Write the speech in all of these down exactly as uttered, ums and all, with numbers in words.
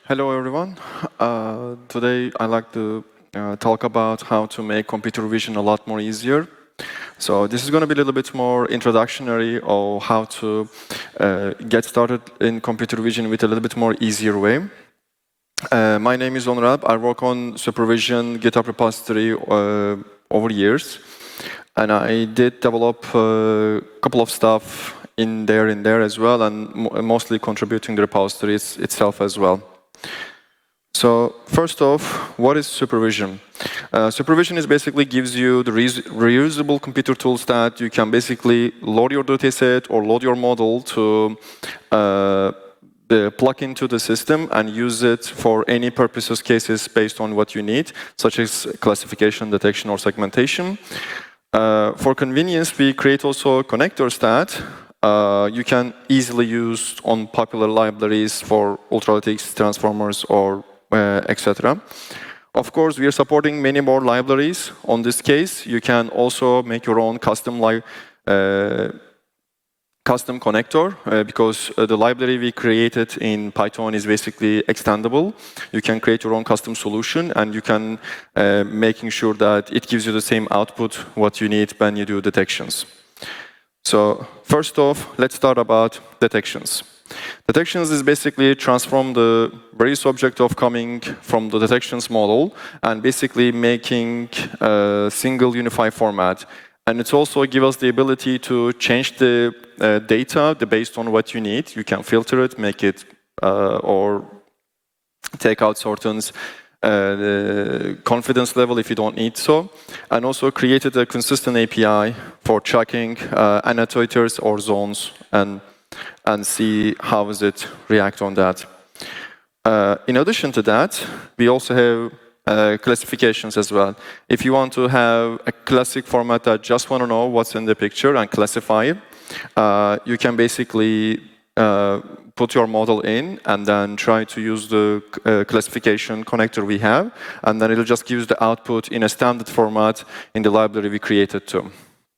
Hello, everyone. Uh, today, I'd like to uh, talk about how to make computer vision a lot more easier. So this is going to be a little bit more introductory of how to uh, get started in computer vision with a little bit more easier way. Uh, my name is Onur Alp. I work on Supervision GitHub repository uh, over years. And I did develop a couple of stuff in there in there as well, and mo mostly contributing the repository itself as well. So first off, what is supervision? Uh, supervision is basically gives you the re reusable computer tools that you can basically load your dataset or load your model to uh, the plug into the system and use it for any purposes cases based on what you need, such as classification, detection, or segmentation. Uh, for convenience, we create also connectors that uh, you can easily use on popular libraries for Ultralytics, transformers, or uh, et cetera. Of course, we are supporting many more libraries. On this case, you can also make your own custom li uh, custom connector uh, because uh, the library we created in Python is basically extendable. You can create your own custom solution, and you can uh, making sure that it gives you the same output what you need when you do detections. So first off, let's start about detections. Detections is basically transform the various object of coming from the detections model and basically making a single unified format. And it also gives us the ability to change the uh, data the based on what you need. You can filter it, make it, uh, or take out certain uh, the confidence level if you don't need so. And also created a consistent A P I for tracking uh, annotators or zones and, and see how does it react on that. Uh, in addition to that, we also have Uh, classifications as well. If you want to have a classic format that just want to know what's in the picture and classify it, uh, you can basically uh, put your model in and then try to use the uh, classification connector we have, and then it'll just give you the output in a standard format in the library we created too.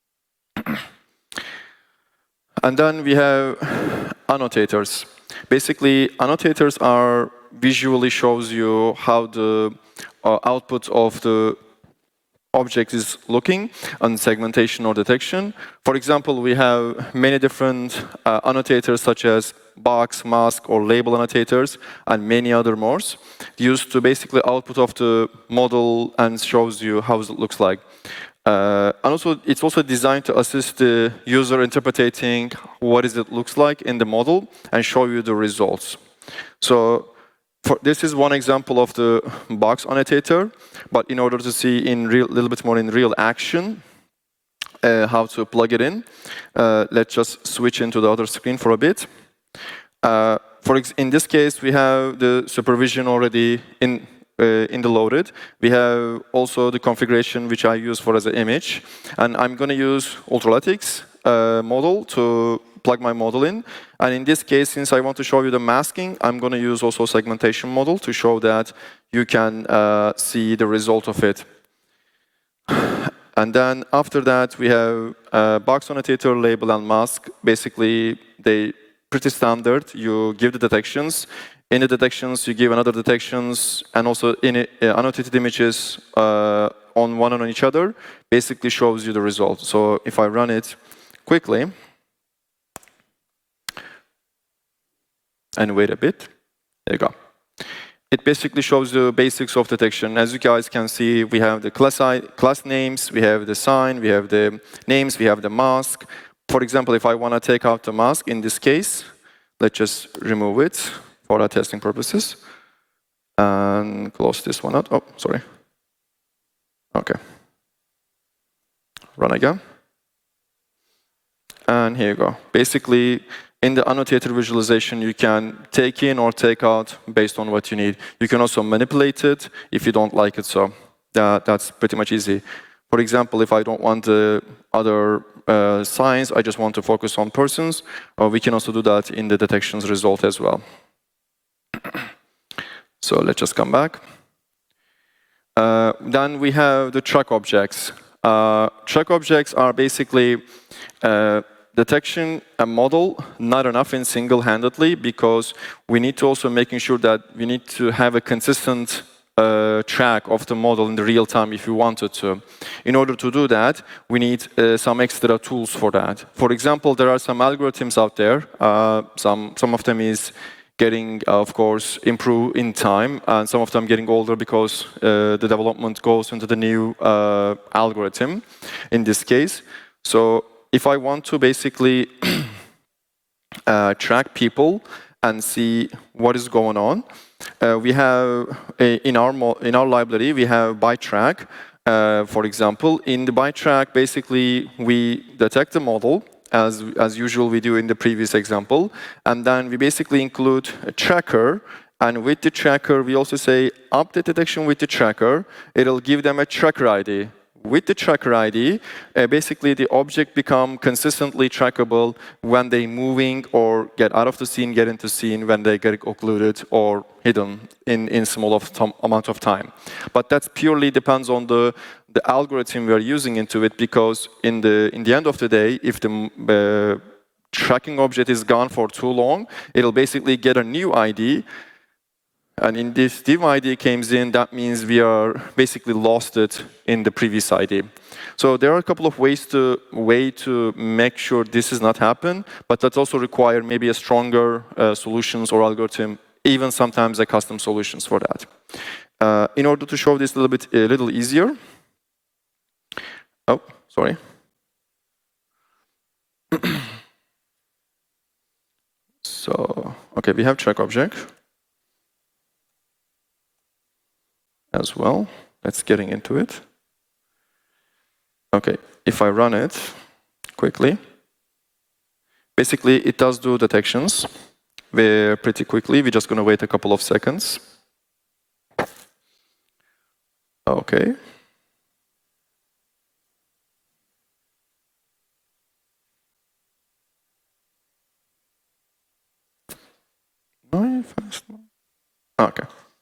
And then we have annotators. Basically, annotators are visually shows you how the uh, output of the object is looking on segmentation or detection. For example, we have many different uh, annotators such as box, mask, or label annotators, and many other more, used to basically output of the model and shows you how it looks like. Uh, and also, it's also designed to assist the user interpreting what is it looks like in the model and show you the results. So for, this is one example of the box annotator, but in order to see in real, little bit more in real action uh, how to plug it in, uh, let's just switch into the other screen for a bit. Uh, for ex in this case, we have the supervision already in Uh, in the loaded. We have also the configuration which I use for as an image. And I'm going to use Ultralytics uh, model to plug my model in. And in this case, since I want to show you the masking, I'm going to use also segmentation model to show that you can uh, see the result of it. And then after that, we have uh, box annotator, label, and mask. Basically, they pretty standard. You give the detections. In the detections, you give another detections, and also in it, uh, annotated images uh, on one and on each other, basically shows you the result. So if I run it quickly, and wait a bit, there you go. It basically shows the basics of detection. As you guys can see, we have the class, class names, we have the sign, we have the names, we have the mask. For example, if I want to take out the mask in this case, let's just remove it for our testing purposes, and close this one out. Oh, sorry. Okay. Run again. And here you go. Basically, in the annotator visualization, you can take in or take out based on what you need. You can also manipulate it if you don't like it, so that, that's pretty much easy. For example, if I don't want the other uh, signs, I just want to focus on persons, or we can also do that in the detections result as well. So let's just come back. Uh, then we have the track objects. Uh, track objects are basically uh, detection and model, not enough in single-handedly, because we need to also making sure that we need to have a consistent uh, track of the model in the real time if you wanted to. In order to do that, we need uh, some extra tools for that. For example, there are some algorithms out there. Uh, some, some of them is getting, uh, of course, improve in time, and some of them getting older because uh, the development goes into the new uh, algorithm in this case. So if I want to basically uh, track people and see what is going on, uh, we have a, in our in our library we have ByteTrack. Uh, for example, in the ByteTrack, basically we detect the model as as usual we do in the previous example, and then we basically include a tracker. And with the tracker, we also say update detection with the tracker. It'll give them a tracker I D. With the tracker I D, uh, basically the object become consistently trackable when they moving or get out of the scene, get into scene, when they get occluded or hidden in, in small of amount of time. But that purely depends on the, the algorithm we are using into it, because in the, in the end of the day, if the uh, tracking object is gone for too long, it'll basically get a new I D. And in this div I D comes in, that means we are basically lost it in the previous I D. So there are a couple of ways to way to make sure this does not happen, but that also require maybe a stronger uh, solutions or algorithm, even sometimes a custom solutions for that. Uh, in order to show this a little bit a little easier. Oh, sorry. So okay, we have track object as well. Let's getting into it. Okay, if I run it quickly, basically it does do detections very pretty quickly. We're just going to wait a couple of seconds. Okay. No, fast. Okay.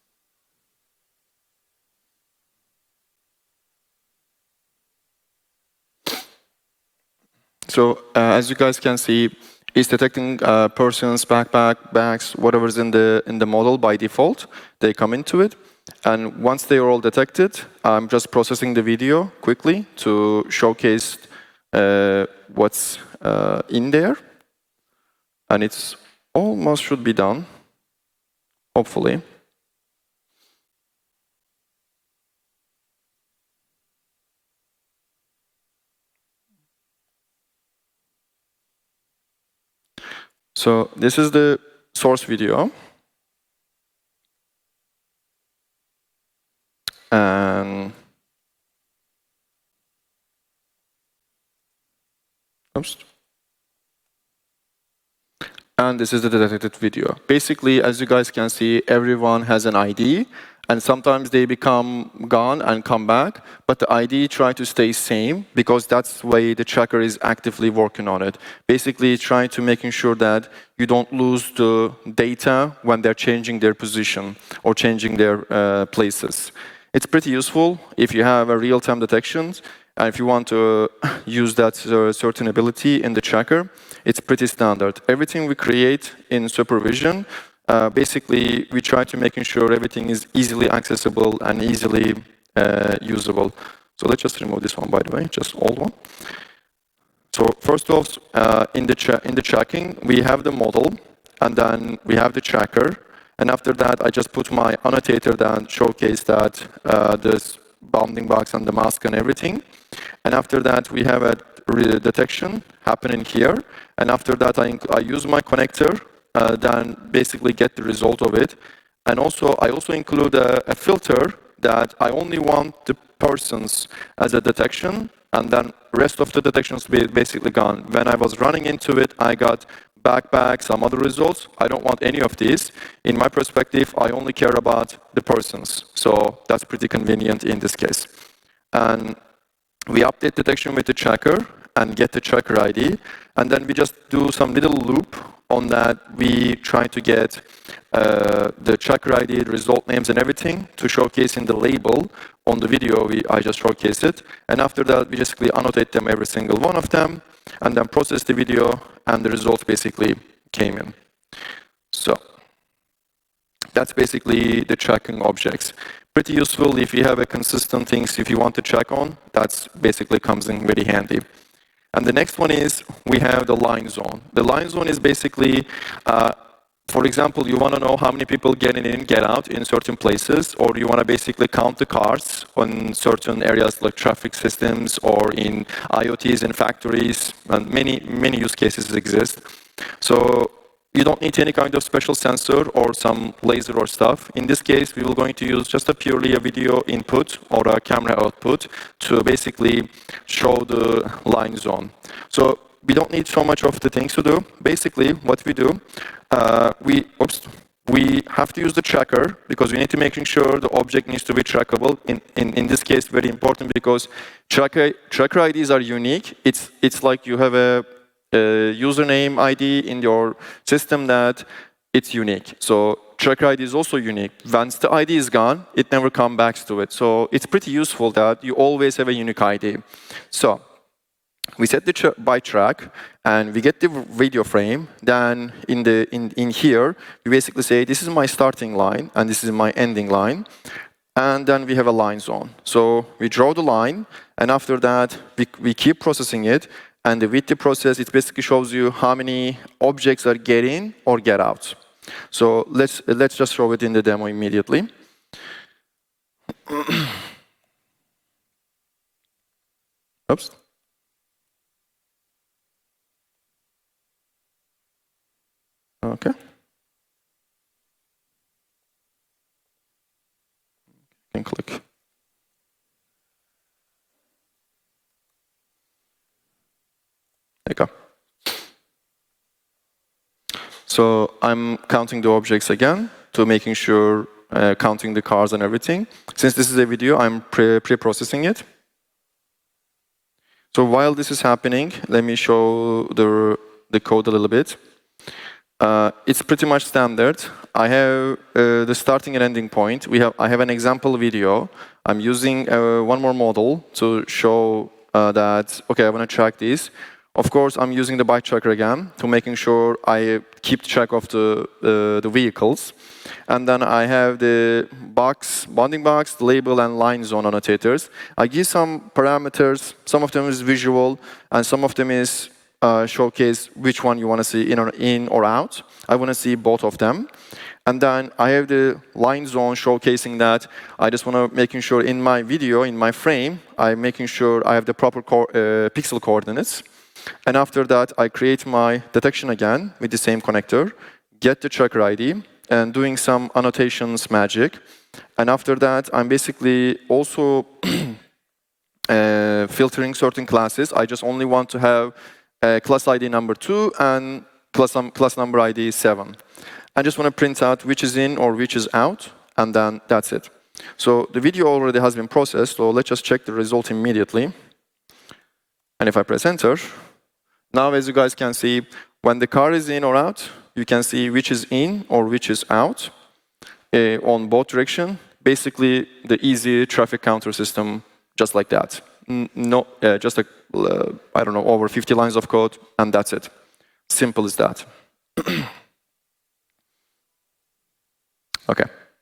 So uh, as you guys can see, it's detecting uh, persons, backpack, bags, whatever's in the in the model by default. They come into it, and once they are all detected, I'm just processing the video quickly to showcase uh, what's uh, in there, and it's almost should be done, hopefully. So this is the source video. And oops. And this is the detected video. Basically, as you guys can see, everyone has an I D, and sometimes they become gone and come back, but the I D try to stay same, because that's the way the tracker is actively working on it. Basically, trying to making sure that you don't lose the data when they're changing their position or changing their uh, places. It's pretty useful if you have a real-time detection, and if you want to use that uh, certain ability in the tracker. It's pretty standard. Everything we create in supervision, uh, basically we try to making sure everything is easily accessible and easily uh, usable. So let's just remove this one, by the way, just old one. So first off, uh, in the tra in the tracking, we have the model, and then we have the tracker, and after that, I just put my annotator down, showcase that uh, this bounding box and the mask and everything. And after that, we have a detection happening here. And after that, I, I use my connector, uh, then basically get the result of it. And also, I also include a, a filter that I only want the persons as a detection, and then rest of the detections be basically gone. When I was running into it, I got backpack, some other results. I don't want any of these. In my perspective, I only care about the persons. So that's pretty convenient in this case. And we update detection with the tracker and get the tracker I D, and then we just do some little loop On that, we try to get uh, the tracker I D, the result names, and everything to showcase in the label on the video. We, I just showcased it. And after that, we basically annotate them, every single one of them, and then process the video, and the results basically came in. So that's basically the tracking objects. Pretty useful if you have a consistent things if you want to track on. That's basically comes in very handy. And the next one is we have the line zone. The line zone is basically, uh, for example, you want to know how many people get in and get out in certain places, or you want to basically count the cars on certain areas like traffic systems or in I O Ts in factories, and many, many use cases exist. So you don't need any kind of special sensor or some laser or stuff. In this case, we will going to use just a purely a video input or a camera output to basically show the line zone. So we don't need so much of the things to do. Basically, what we do, uh, we, oops, we have to use the tracker because we need to make sure the object needs to be trackable. In, in, in this case, very important because tracker, tracker I Ds are unique. It's, it's like you have a Uh, username I D in your system that it's unique. So tracker I D is also unique. Once the I D is gone, it never comes back to it. So it's pretty useful that you always have a unique I D. So we set the tra by track, and we get the video frame. Then in the in in here, we basically say this is my starting line and this is my ending line. And then we have a line zone. So we draw the line, and after that, we, we keep processing it. And with the process, it basically shows you how many objects are get in or get out. So let's, let's just show it in the demo immediately. Oops. Okay. You can click. There you go. So I'm counting the objects again to making sure, uh, counting the cars and everything. Since this is a video, I'm pre- pre-processing it. So while this is happening, let me show the, the code a little bit. Uh, it's pretty much standard. I have uh, the starting and ending point. We have, I have an example video. I'm using uh, one more model to show uh, that, okay, I want to track this. Of course, I'm using the bike tracker again to making sure I keep track of the, uh, the vehicles. And then I have the box, bounding box, the label, and line zone annotators. I give some parameters. Some of them is visual, and some of them is uh, showcase which one you want to see in or, in or out. I want to see both of them. And then I have the line zone showcasing that I just want to making sure in my video, in my frame, I'm making sure I have the proper co uh, pixel coordinates. And after that, I create my detection again with the same connector, get the tracker I D, and doing some annotations magic. And after that, I'm basically also uh, filtering certain classes. I just only want to have uh, class I D number two and class, um, class number I D seven. I just want to print out which is in or which is out, and then that's it. So the video already has been processed, so let's just check the result immediately. And if I press enter, now, as you guys can see, when the car is in or out, you can see which is in or which is out uh, on both directions. Basically, the easy traffic counter system, just like that. No, uh, just a, uh, I don't know, over fifty lines of code, and that's it. Simple as that. Okay.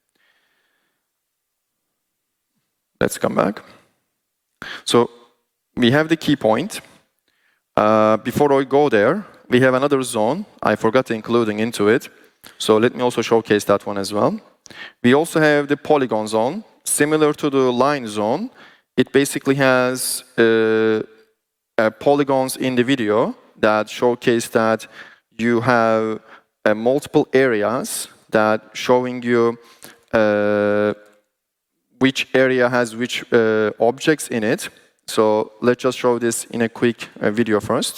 Let's come back. So we have the key point. Uh, before I go there, we have another zone. I forgot including into it. So let me also showcase that one as well. We also have the polygon zone. Similar to the line zone, it basically has uh, uh, polygons in the video that showcase that you have uh, multiple areas that showing you uh, which area has which uh, objects in it. So let's just show this in a quick uh, video first.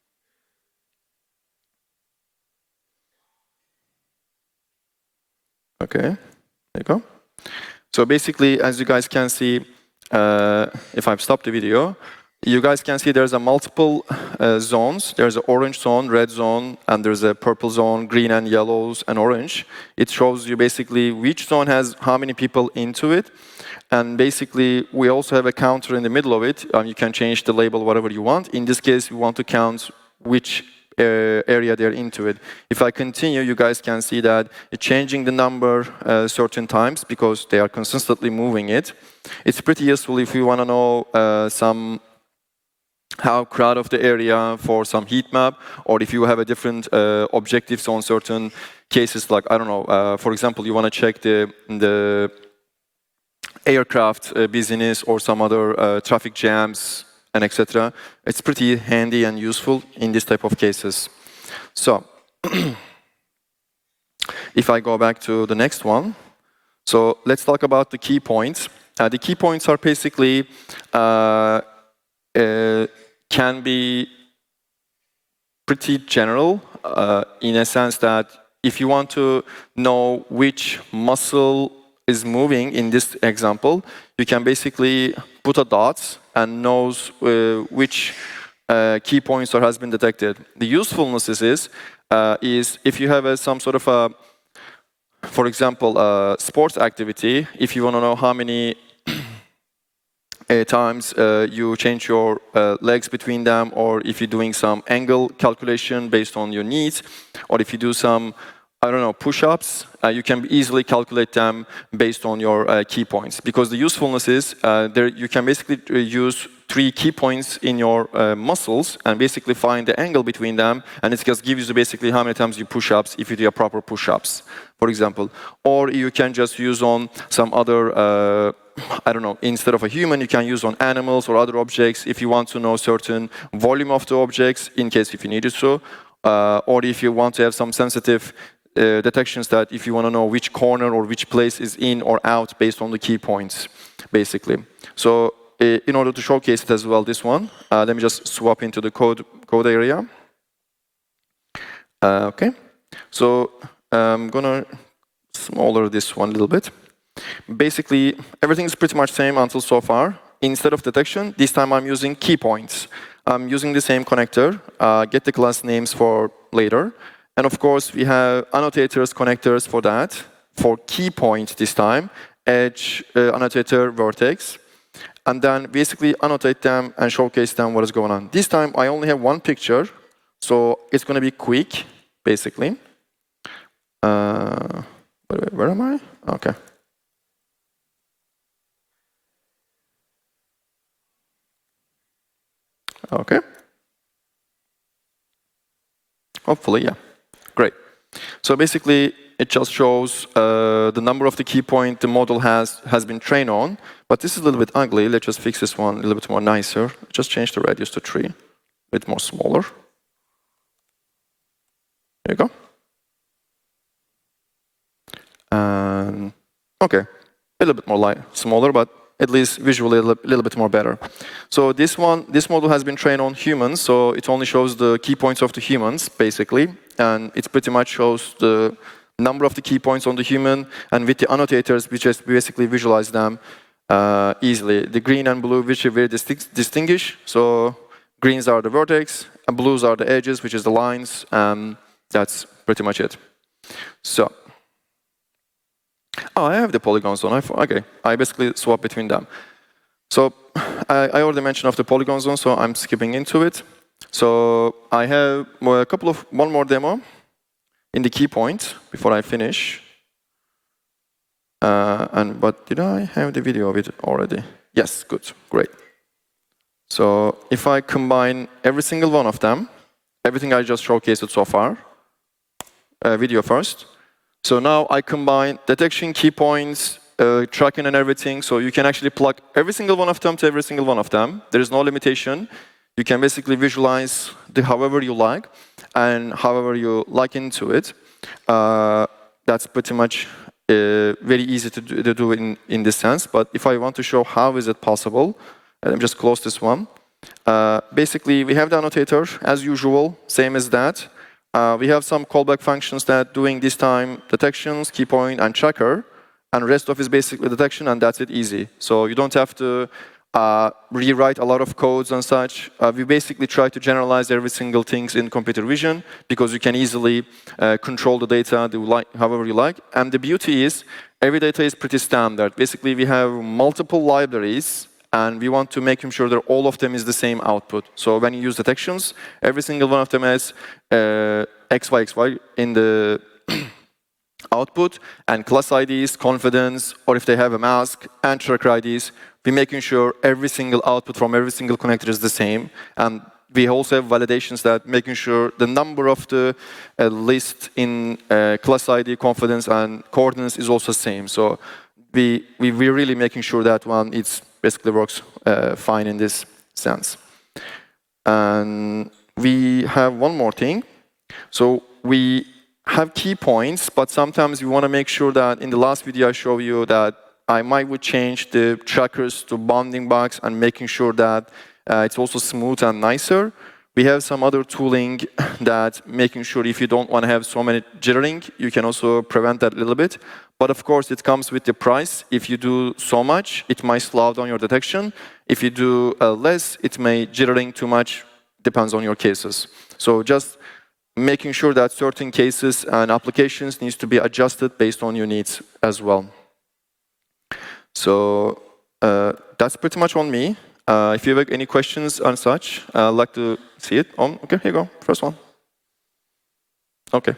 Okay, there you go. So basically, as you guys can see, uh, if I've stopped the video, you guys can see there's a multiple uh, zones. There's an orange zone, red zone, and there's a purple zone, green and yellows and orange. It shows you basically which zone has how many people into it. And basically, we also have a counter in the middle of it. Um, you can change the label whatever you want. In this case, we want to count which uh, area they're into it. If I continue, you guys can see that it's changing the number uh, certain times because they are consistently moving it. It's pretty useful if you want to know uh, some how crowd of the area for some heat map, or if you have a different uh, objectives on certain cases, like, I don't know, uh, for example, you want to check the, the aircraft uh, business or some other uh, traffic jams, and et cetera. It's pretty handy and useful in this type of cases. So, if I go back to the next one, so let's talk about the key points. Uh, the key points are basically uh, uh, can be pretty general uh, in a sense that if you want to know which muscle is moving in this example, you can basically put a dot and knows uh, which uh, key points or has been detected. The usefulness is, is, uh, is if you have a, some sort of a, for example, a sports activity, if you want to know how many uh, times uh, you change your uh, legs between them, or if you're doing some angle calculation based on your needs, or if you do some I don't know, push-ups, uh, you can easily calculate them based on your uh, key points. Because the usefulness is, uh, there you can basically use three key points in your uh, muscles and basically find the angle between them, and it just gives you basically how many times you push-ups if you do a proper push-ups, for example. Or you can just use on some other, uh, I don't know, instead of a human, you can use on animals or other objects if you want to know certain volume of the objects, in case if you needed to, uh, or if you want to have some sensitive Uh, detections that if you want to know which corner or which place is in or out based on the key points, basically. So uh, in order to showcase it as well, this one, uh, let me just swap into the code, code area. Uh, okay, so I'm gonna smaller this one a little bit. Basically, everything is pretty much same until so far. Instead of detection, this time I'm using key points. I'm using the same connector, uh, get the class names for later. And of course, we have annotators, connectors for that, for key points this time, edge, uh, annotator, vertex, and then basically annotate them and showcase them what is going on. This time, I only have one picture, so it's going to be quick, basically. Uh, wait, where am I? Okay. Okay. Hopefully, yeah. Great. So basically, it just shows uh, the number of the key point the model has has been trained on. But this is a little bit ugly. Let's just fix this one a little bit more nicer. Just change the radius to three, a bit more smaller. There you go. And okay, a little bit more light, smaller, but at least visually a little bit more better. So this one, this model has been trained on humans, so it only shows the key points of the humans, basically, and it pretty much shows the number of the key points on the human, and with the annotators, we just basically visualize them uh, easily. The green and blue, which are very distinct, distinguished, so greens are the vertex, and blues are the edges, which is the lines, and that's pretty much it. So. Oh, I have the polygon zone. I, okay, I basically swap between them. So I, I already mentioned of the polygon zone, so I'm skipping into it. So I have a couple of one more demo in the key point before I finish. Uh, and but did I have the video of it already? Yes, good, great. So if I combine every single one of them, everything I just showcased so far, uh, video first. So now I combine detection, key points, uh, tracking and everything. So you can actually plug every single one of them to every single one of them. There is no limitation. You can basically visualize the however you like and however you like into it. Uh, that's pretty much uh, very easy to do, to do in, in this sense. But if I want to show how is it possible, let me just close this one. Uh, basically, we have the annotator as usual, same as that. Uh, we have some callback functions that doing this time detections, key point, and tracker, and rest of is basically detection, and that's it easy. So you don't have to uh, rewrite a lot of codes and such. Uh, we basically try to generalize every single thing in computer vision because you can easily uh, control the data do like, however you like. And the beauty is, every data is pretty standard. Basically, we have multiple libraries, and we want to make sure that all of them is the same output. So when you use detections, every single one of them has uh, X Y X Y in the output, and class I Ds, confidence, or if they have a mask, and tracker I Ds. We're making sure every single output from every single connector is the same. And we also have validations that making sure the number of the uh, list in uh, class I D, confidence, and coordinates is also the same. So we, we, we're really making sure that one it's basically works uh, fine in this sense. And we have one more thing. So we have key points, but sometimes we want to make sure that in the last video I showed you that I might would change the trackers to bounding box and making sure that uh, it's also smooth and nicer. We have some other tooling that making sure if you don't want to have so many jittering, you can also prevent that a little bit. But of course, it comes with the price. If you do so much, it might slow down your detection. If you do uh, less, it may jittering too much, depends on your cases. So just making sure that certain cases and applications needs to be adjusted based on your needs as well. So uh, that's pretty much on me. Uh, if you have any questions on such, I'd like to see it. On, okay, here you go, first one. Okay.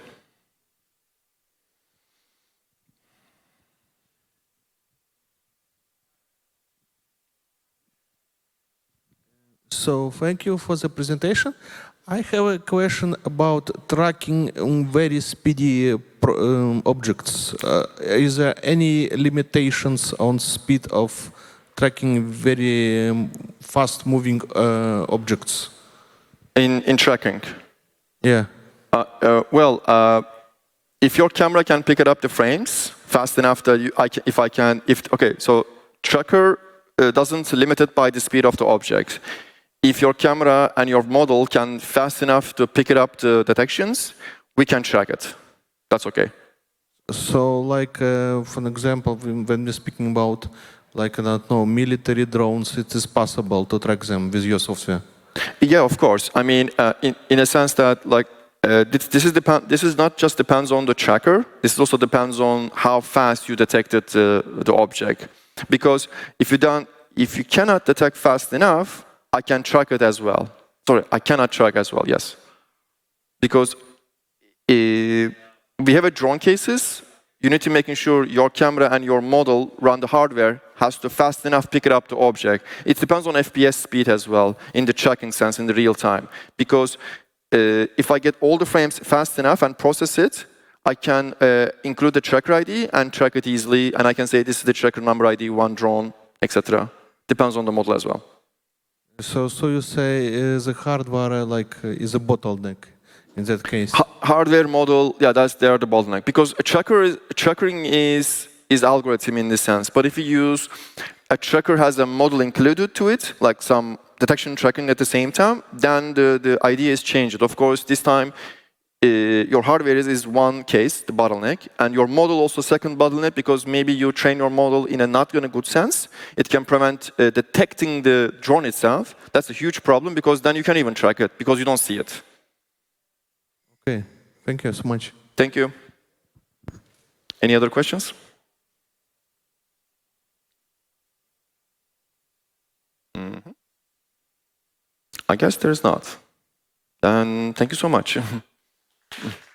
So thank you for the presentation. I have a question about tracking um, very speedy uh, pro, um, objects. Uh, is there any limitations on speed of tracking very um, fast-moving uh, objects? In, in tracking? Yeah. Uh, uh, well, uh, if your camera can pick it up the frames fast enough that you, I can, if I can, if, okay, so tracker uh, doesn't limit it by the speed of the object. If your camera and your model can fast enough to pick it up the detections, we can track it. That's okay. So, like, uh, for an example, when we're speaking about, like, I don't know, military drones, it is possible to track them with your software? Yeah, of course. I mean, uh, in, in a sense that, like, uh, this, this, is depend this is not just depends on the tracker, this also depends on how fast you detected uh, the object. Because if you, don't, if you cannot detect fast enough, I can track it as well. Sorry, I cannot track as well, yes. Because uh, we have a drone cases, you need to make sure your camera and your model run the hardware has to fast enough pick it up the object. It depends on F P S speed as well, in the tracking sense, in the real time. Because uh, if I get all the frames fast enough and process it, I can uh, include the tracker I D and track it easily, and I can say this is the tracker number I D, one drone, et cetera. Depends on the model as well. So, so you say uh, the hardware like uh, is a bottleneck in that case? H hardware model, yeah, that's there the bottleneck because a tracker is, trackering is is algorithm in this sense. But if you use a tracker has a model included to it, like some detection tracking at the same time, then the the idea is changed. Of course, this time uh, your hardware is, is one case, the bottleneck, and your model also second bottleneck because maybe you train your model in a not in a good sense. It can prevent uh, detecting the drone itself. That's a huge problem because then you can't even track it because you don't see it. Okay, thank you so much. Thank you. Any other questions? Mm-hmm. I guess there's not. Then thank you so much.